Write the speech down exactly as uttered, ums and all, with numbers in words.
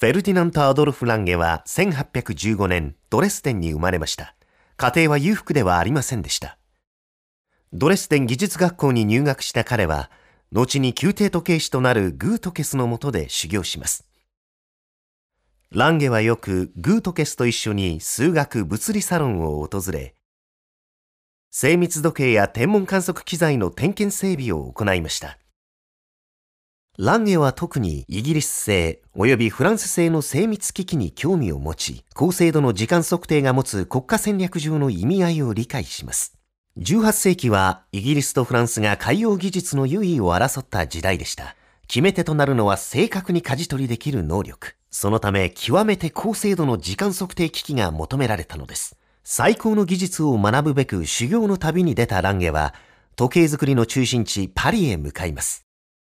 フェルディナント・アドルフ・ランゲはせんはっぴゃくじゅうごねんドレスデンに生まれました。家庭は裕福ではありませんでした。ドレスデン技術学校に入学した彼は、後に宮廷時計師となるグートケスの下で修行します。ランゲはよくグートケスと一緒に数学物理サロンを訪れ、精密時計や天文観測機材の点検整備を行いました。ランゲは特にイギリス製及びフランス製の精密機器に興味を持ち、高精度の時間測定が持つ国家戦略上の意味合いを理解します。じゅうはっせいきはイギリスとフランスが海洋技術の優位を争った時代でした。決め手となるのは正確に舵取りできる能力。そのため極めて高精度の時間測定機器が求められたのです。最高の技術を学ぶべく修行の旅に出たランゲは、時計作りの中心地パリへ向かいます。